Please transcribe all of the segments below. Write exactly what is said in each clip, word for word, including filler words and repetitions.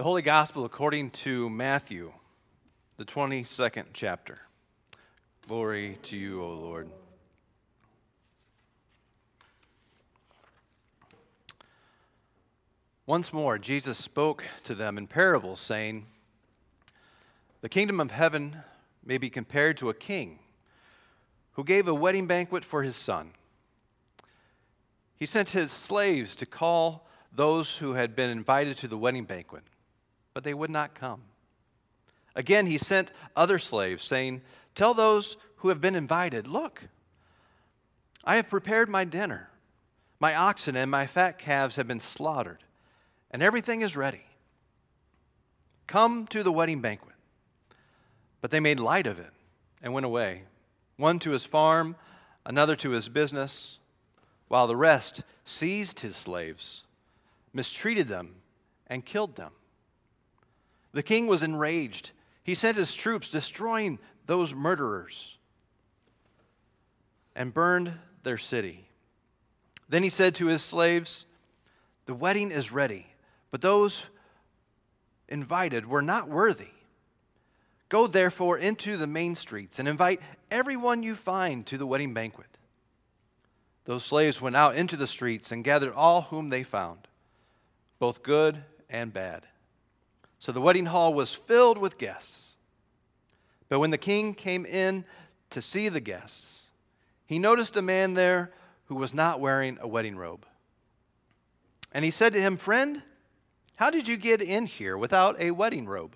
The Holy Gospel according to Matthew, the twenty-second chapter. Glory to you, O Lord. Once more, Jesus spoke to them in parables, saying, "The kingdom of heaven may be compared to a king who gave a wedding banquet for his son. He sent his slaves to call those who had been invited to the wedding banquet, but they would not come. Again, he sent other slaves, saying, 'Tell those who have been invited, look, I have prepared my dinner. My oxen and my fat calves have been slaughtered, and everything is ready. Come to the wedding banquet.' But they made light of it and went away, one to his farm, another to his business, while the rest seized his slaves, mistreated them, and killed them. The king was enraged. He sent his troops, destroying those murderers, and burned their city. Then he said to his slaves, 'The wedding is ready, but those invited were not worthy. Go therefore into the main streets and invite everyone you find to the wedding banquet.' Those slaves went out into the streets and gathered all whom they found, both good and bad. So the wedding hall was filled with guests. But when the king came in to see the guests, he noticed a man there who was not wearing a wedding robe. And he said to him, 'Friend, how did you get in here without a wedding robe?'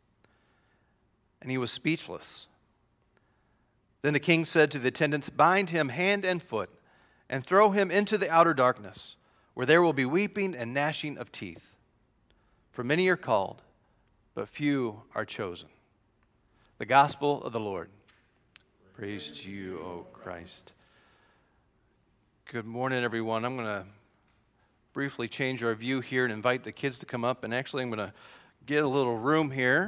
And he was speechless. Then the king said to the attendants, 'Bind him hand and foot and throw him into the outer darkness, where there will be weeping and gnashing of teeth. For many are called, but few are chosen.'" The gospel of the Lord. Praise to you, O Christ. Good morning, everyone. I'm going to briefly change our view here and invite the kids to come up. And actually, I'm going to get a little room here.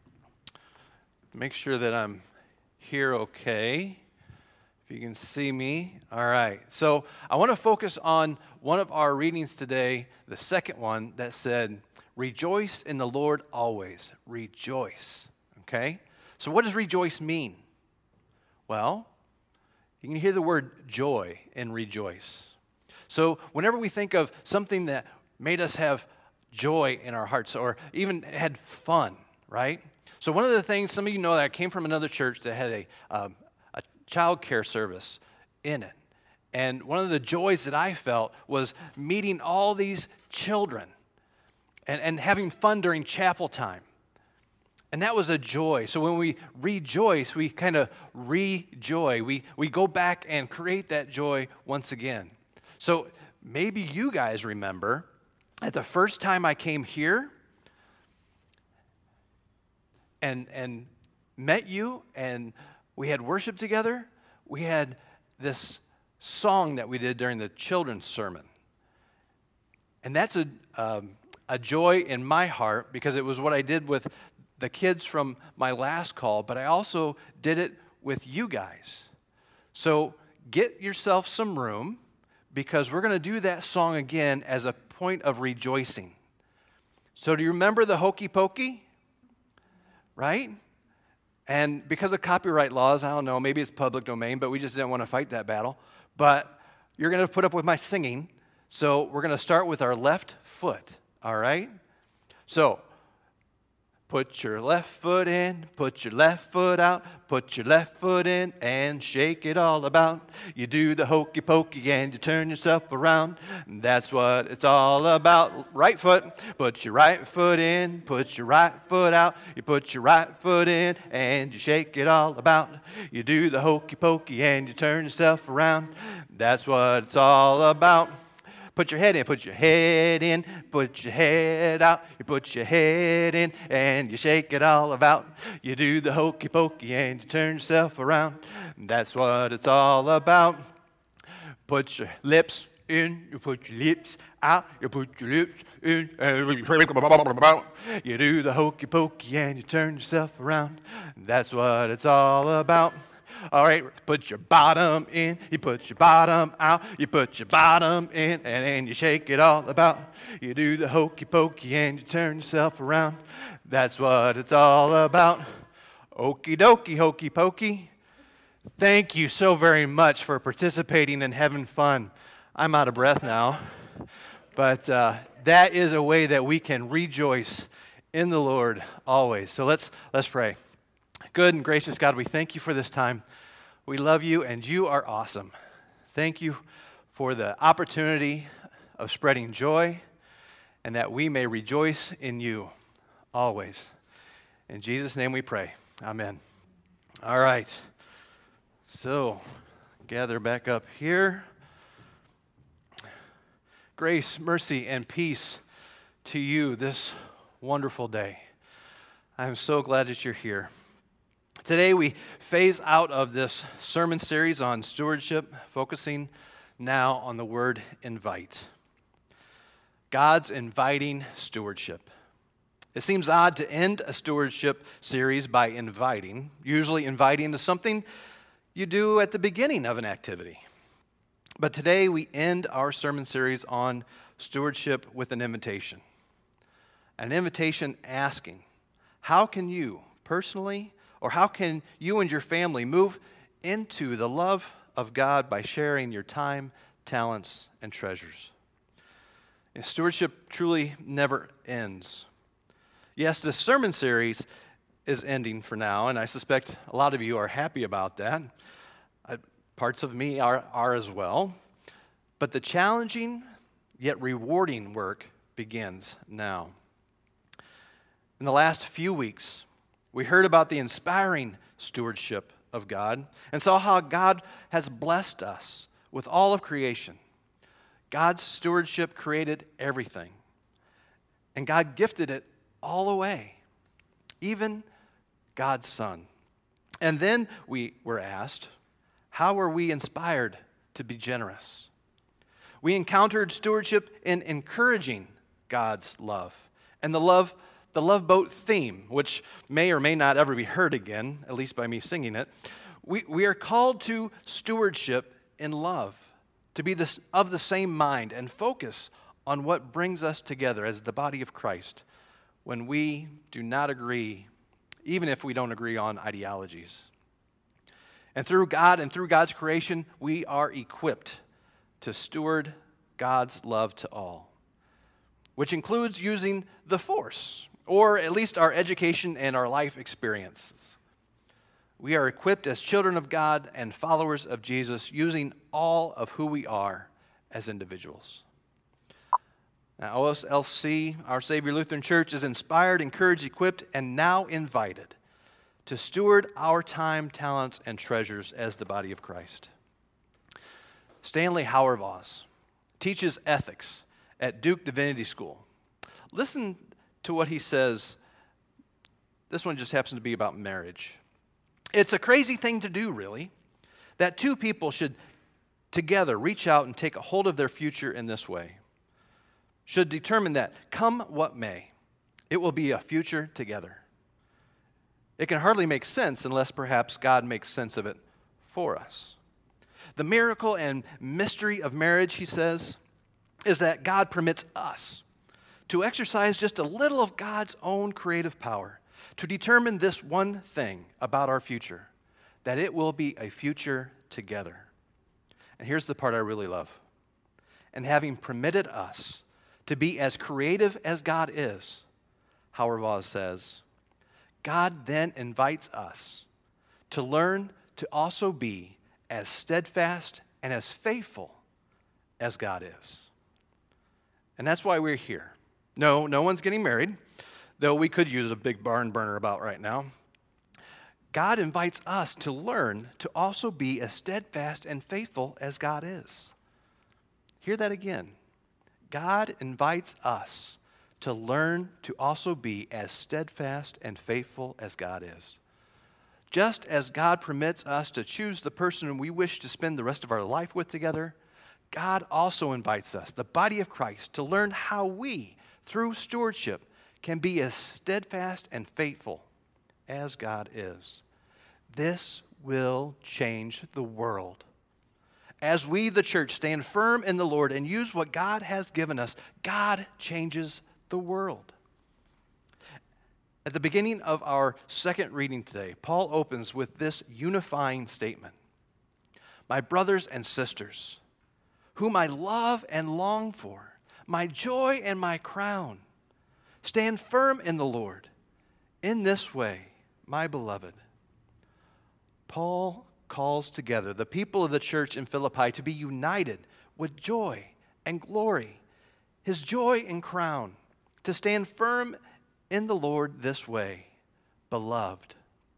Make sure that I'm here okay. If you can see me. All right. So I want to focus on one of our readings today, the second one that said, "Rejoice in the Lord always." Rejoice. Okay? So what does rejoice mean? Well, you can hear the word joy in rejoice. So whenever we think of something that made us have joy in our hearts or even had fun, right? So one of the things, some of you know that I came from another church that had a, um, a child care service in it. And one of the joys that I felt was meeting all these children and, and having fun during chapel time. And that was a joy. So when we rejoice, we kind of rejoy. We, we go back and create that joy once again. So maybe you guys remember at the first time I came here and, and met you and we had worship together, we had this song that we did during the children's sermon. And that's a, um, a joy in my heart because it was what I did with the kids from my last call, but I also did it with you guys. So get yourself some room because we're going to do that song again as a point of rejoicing. So do you remember the Hokey Pokey? Right? And because of copyright laws, I don't know, maybe it's public domain, but we just didn't want to fight that battle. But you're going to put up with my singing. So we're going to start with our left foot, all right? So put your left foot in, put your left foot out, put your left foot in and shake it all about. You do the hokey pokey and you turn yourself around. That's what it's all about. Right foot, put your right foot in, put your right foot out. You put your right foot in and you shake it all about. You do the hokey pokey and you turn yourself around. That's what it's all about. Put your head in, put your head in, put your head out. You put your head in and you shake it all about. You do the hokey pokey and you turn yourself around. That's what it's all about. Put your lips in, you put your lips out, you put your lips in, and you do the hokey pokey and you turn yourself around. That's what it's all about. All right, put your bottom in, you put your bottom out, you put your bottom in, and then you shake it all about. You do the hokey pokey and you turn yourself around. That's what it's all about. Okie dokie, hokey pokey. Thank you so very much for participating and having fun. I'm out of breath now, but uh, that is a way that we can rejoice in the Lord always. So let's let's pray. Good and gracious God, we thank you for this time. We love you, and you are awesome. Thank you for the opportunity of spreading joy, and that we may rejoice in you always. In Jesus' name we pray. Amen. All right. So, gather back up here. Grace, mercy, and peace to you this wonderful day. I'm so glad that you're here. Today we phase out of this sermon series on stewardship, focusing now on the word invite. God's inviting stewardship. It seems odd to end a stewardship series by inviting, usually inviting to something you do at the beginning of an activity. But today we end our sermon series on stewardship with an invitation. An invitation asking, how can you personally, or how can you and your family move into the love of God by sharing your time, talents, and treasures? And stewardship truly never ends. Yes, this sermon series is ending for now, and I suspect a lot of you are happy about that. Uh, parts of me are, are as well. But the challenging yet rewarding work begins now. In the last few weeks, we heard about the inspiring stewardship of God and saw how God has blessed us with all of creation. God's stewardship created everything, and God gifted it all away, even God's Son. And then we were asked, how are we inspired to be generous? We encountered stewardship in encouraging God's love and the love The Love Boat theme, which may or may not ever be heard again, at least by me singing it. We, we are called to stewardship in love, to be this, of the same mind and focus on what brings us together as the body of Christ when we do not agree, even if we don't agree on ideologies. And through God and through God's creation, we are equipped to steward God's love to all, which includes using the force, or at least our education and our life experiences. We are equipped as children of God and followers of Jesus, using all of who we are as individuals. Now, O S L C, our Savior Lutheran Church, is inspired, encouraged, equipped, and now invited to steward our time, talents, and treasures as the body of Christ. Stanley Hauerwas teaches ethics at Duke Divinity School. Listen to what he says. This one just happens to be about marriage. It's a crazy thing to do, really, that two people should together reach out and take a hold of their future in this way. Should determine that, come what may, it will be a future together. It can hardly make sense unless perhaps God makes sense of it for us. The miracle and mystery of marriage, he says, is that God permits us to exercise just a little of God's own creative power to determine this one thing about our future, that it will be a future together. And here's the part I really love. And having permitted us to be as creative as God is, Hauerwas says, God then invites us to learn to also be as steadfast and as faithful as God is. And that's why we're here. No, no one's getting married, though we could use a big barn burner about right now. God invites us to learn to also be as steadfast and faithful as God is. Hear that again. God invites us to learn to also be as steadfast and faithful as God is. Just as God permits us to choose the person we wish to spend the rest of our life with together, God also invites us, the body of Christ, to learn how we, through stewardship, can be as steadfast and faithful as God is. This will change the world. As we, the church, stand firm in the Lord and use what God has given us, God changes the world. At the beginning of our second reading today, Paul opens with this unifying statement. My brothers and sisters, whom I love and long for, my joy and my crown, stand firm in the Lord. In this way, my beloved. Paul calls together the people of the church in Philippi to be united with joy and glory, his joy and crown, to stand firm in the Lord this way, beloved.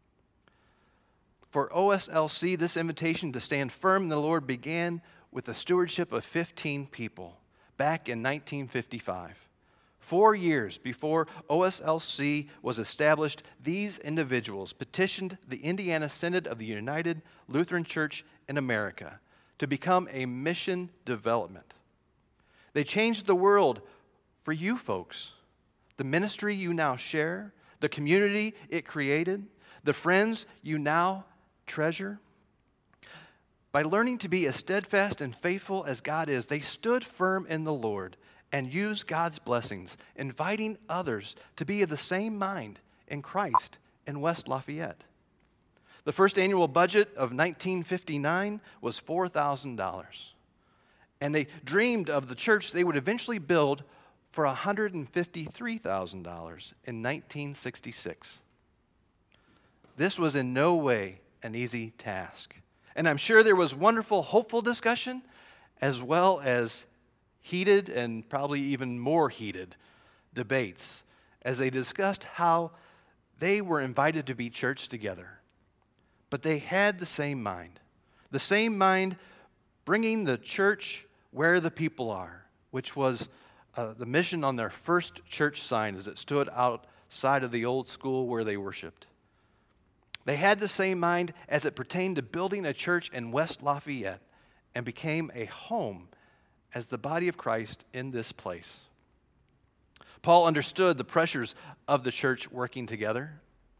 For O S L C, this invitation to stand firm in the Lord began with the stewardship of fifteen people back in nineteen fifty-five. Four years before O S L C was established, these individuals petitioned the Indiana Synod of the United Lutheran Church in America to become a mission development. They changed the world for you folks, the ministry you now share, the community it created, the friends you now treasure. By learning to be as steadfast and faithful as God is, they stood firm in the Lord and used God's blessings, inviting others to be of the same mind in Christ in West Lafayette. The first annual budget of nineteen fifty-nine was four thousand dollars. And they dreamed of the church they would eventually build for one hundred fifty-three thousand dollars in nineteen sixty-six. This was in no way an easy task. And I'm sure there was wonderful, hopeful discussion, as well as heated and probably even more heated debates as they discussed how they were invited to be church together. But they had the same mind, the same mind bringing the church where the people are, which was uh, the mission on their first church sign as it stood outside of the old school where they worshiped. They had the same mind as it pertained to building a church in West Lafayette and became a home as the body of Christ in this place. Paul understood the pressures of the church working together.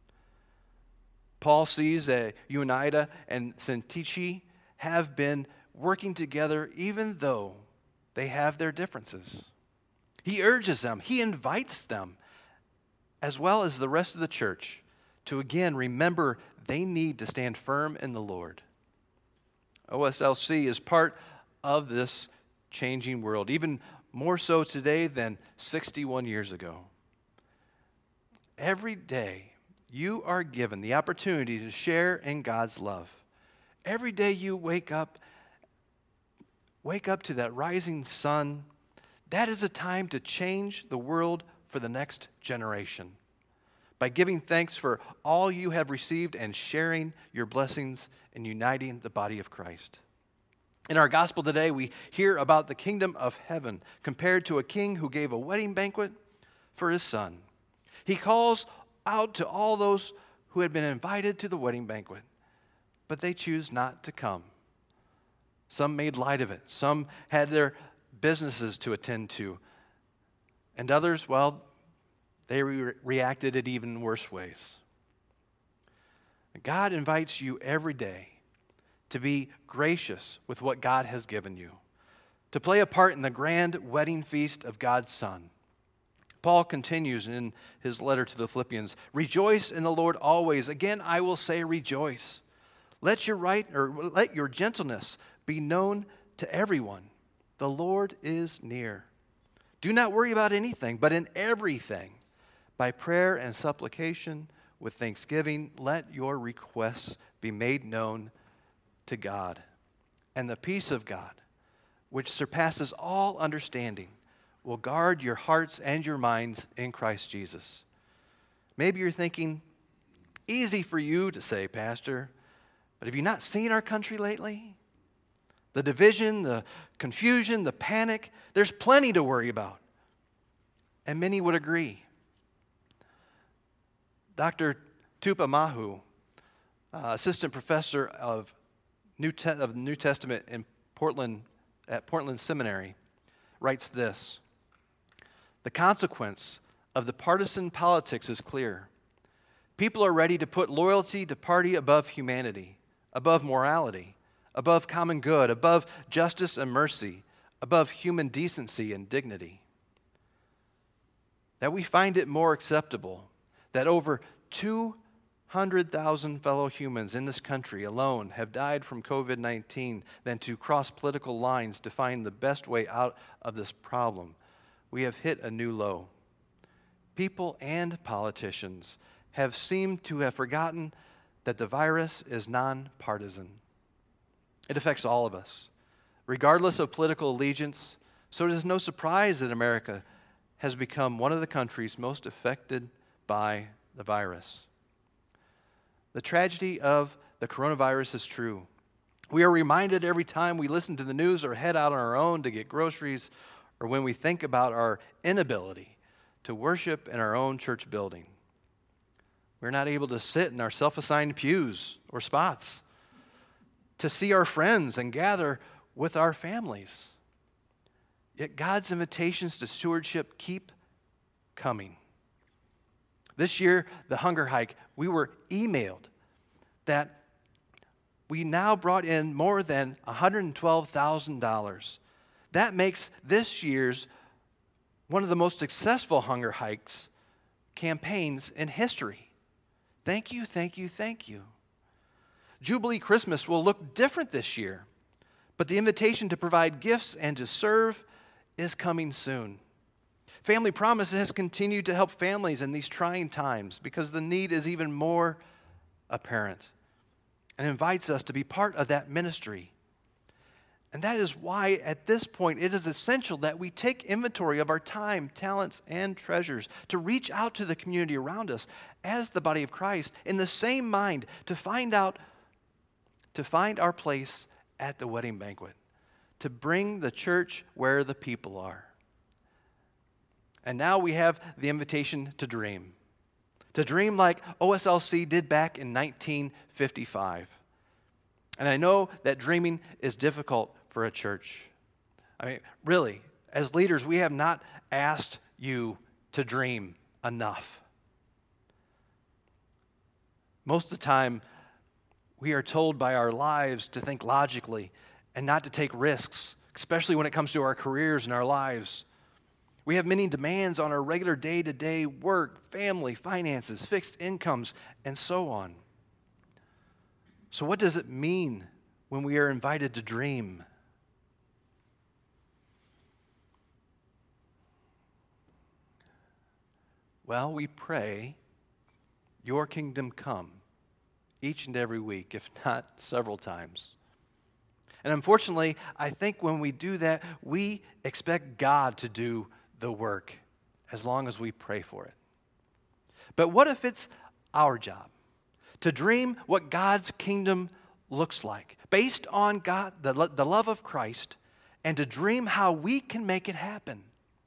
Paul sees that United and Syntyche have been working together even though they have their differences. He urges them, he invites them, as well as the rest of the church, to again remember they need to stand firm in the Lord. O S L C is part of this changing world, even more so today than sixty-one years ago. Every day, you are given the opportunity to share in God's love. Every day you wake up, wake up to that rising sun, that is a time to change the world for the next generation by giving thanks for all you have received and sharing your blessings and uniting the body of Christ. In our gospel today, we hear about the kingdom of heaven compared to a king who gave a wedding banquet for his son. He calls out to all those who had been invited to the wedding banquet, but they choose not to come. Some made light of it. Some had their businesses to attend to. And others, well, they re- reacted in even worse ways. God invites you every day to be gracious with what God has given you, to play a part in the grand wedding feast of God's Son. Paul continues in his letter to the Philippians, rejoice in the Lord always. Again, I will say rejoice. Let your right or let your gentleness be known to everyone. The Lord is near. Do not worry about anything, but in everything, by prayer and supplication with thanksgiving, let your requests be made known to God. And the peace of God, which surpasses all understanding, will guard your hearts and your minds in Christ Jesus. Maybe you're thinking, easy for you to say, Pastor, but have you not seen our country lately? The division, the confusion, the panic, there's plenty to worry about. And many would agree. Doctor Tupa Mahu, uh, assistant professor of New, Te- of the New Testament in Portland at Portland Seminary, writes this: the consequence of the partisan politics is clear. People are ready to put loyalty to party above humanity, above morality, above common good, above justice and mercy, above human decency and dignity. That we find it more acceptable that over two hundred thousand fellow humans in this country alone have died from covid nineteen than to cross political lines to find the best way out of this problem. We have hit a new low. People and politicians have seemed to have forgotten that the virus is nonpartisan. It affects all of us, regardless of political allegiance, so it is no surprise that America has become one of the countries most affected by the virus. The tragedy of the coronavirus is true. We are reminded every time we listen to the news or head out on our own to get groceries, or when we think about our inability to worship in our own church building. We're not able to sit in our self-assigned pews or spots, to see our friends and gather with our families. Yet God's invitations to stewardship keep coming. This year, the hunger hike, we were emailed that we now brought in more than one hundred twelve thousand dollars. That makes this year's one of the most successful hunger hikes campaigns in history. Thank you, thank you, thank you. Jubilee Christmas will look different this year, but the invitation to provide gifts and to serve is coming soon. Family Promise has continued to help families in these trying times because the need is even more apparent and invites us to be part of that ministry. And that is why at this point it is essential that we take inventory of our time, talents, and treasures to reach out to the community around us as the body of Christ in the same mind to find out, to find our place at the wedding banquet, to bring the church where the people are. And now we have the invitation to dream. To dream like O S L C did back in nineteen fifty-five. And I know that dreaming is difficult for a church. I mean, really, as leaders, we have not asked you to dream enough. Most of the time, we are told by our lives to think logically and not to take risks, especially when it comes to our careers and our lives. We have many demands on our regular day-to-day work, family, finances, fixed incomes, and so on. So what does it mean when we are invited to dream? Well, we pray, your kingdom come, each and every week, if not several times. And unfortunately, I think when we do that, we expect God to do the work as long as we pray for it. But what if it's our job to dream what God's kingdom looks like based on God, the, the love of Christ, and to dream how we can make it happen?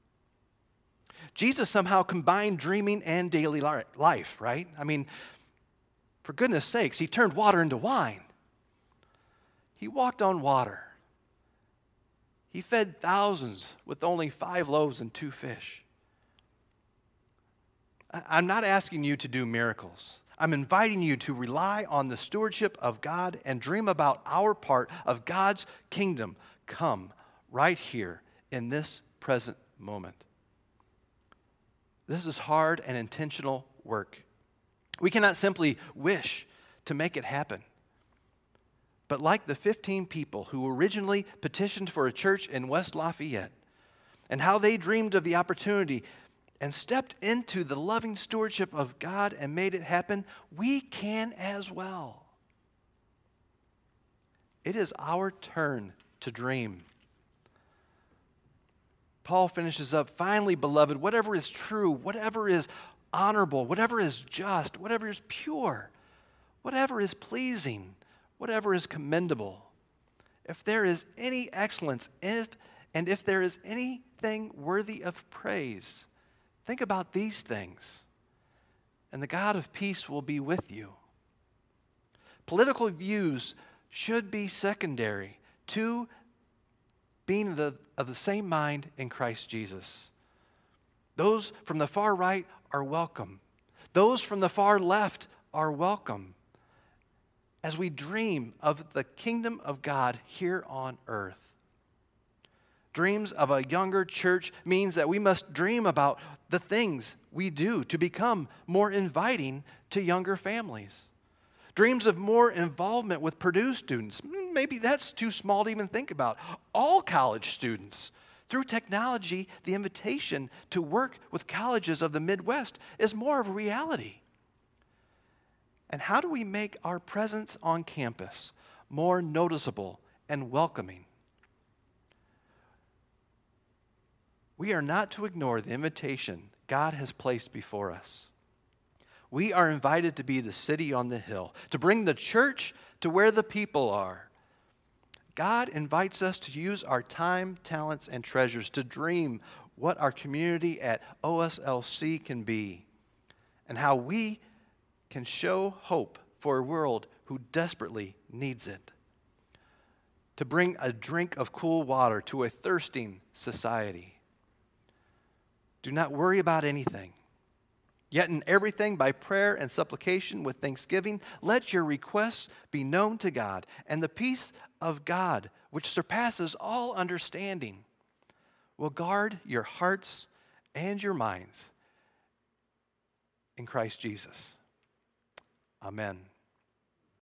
Jesus somehow combined dreaming and daily life, right? I mean, for goodness sakes, he turned water into wine. He walked on water. He fed thousands with only five loaves and two fish. I'm not asking you to do miracles. I'm inviting you to rely on the stewardship of God and dream about our part of God's kingdom come right here in this present moment. This is hard and intentional work. We cannot simply wish to make it happen. But like the fifteen people who originally petitioned for a church in West Lafayette, and how they dreamed of the opportunity and stepped into the loving stewardship of God and made it happen, we can as well. It is our turn to dream. Paul finishes up, finally, beloved, whatever is true, whatever is honorable, whatever is just, whatever is pure, whatever is pleasing, whatever is commendable, if there is any excellence, if, and if there is anything worthy of praise, think about these things, and the God of peace will be with you. Political views should be secondary to being the, of the same mind in Christ Jesus. Those from the far right are welcome. Those from the far left are welcome as we dream of the kingdom of God here on earth. Dreams of a younger church means that we must dream about the things we do to become more inviting to younger families. Dreams of more involvement with Purdue students. Maybe that's too small to even think about. All college students. Through technology, the invitation to work with colleges of the Midwest is more of a reality. And how do we make our presence on campus more noticeable and welcoming? We are not to ignore the invitation God has placed before us. We are invited to be the city on the hill, to bring the church to where the people are. God invites us to use our time, talents, and treasures to dream what our community at O S L C can be and how we can show hope for a world who desperately needs it. To bring a drink of cool water to a thirsting society. Do not worry about anything. Yet in everything, by prayer and supplication with thanksgiving, let your requests be known to God, and the peace of God, which surpasses all understanding, will guard your hearts and your minds in Christ Jesus. Amen.